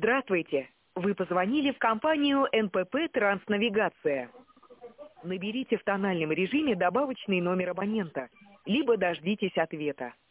Здравствуйте. Вы позвонили в компанию НПП «Транснавигация». Наберите в тональном режиме добавочный номер абонента, либо дождитесь ответа.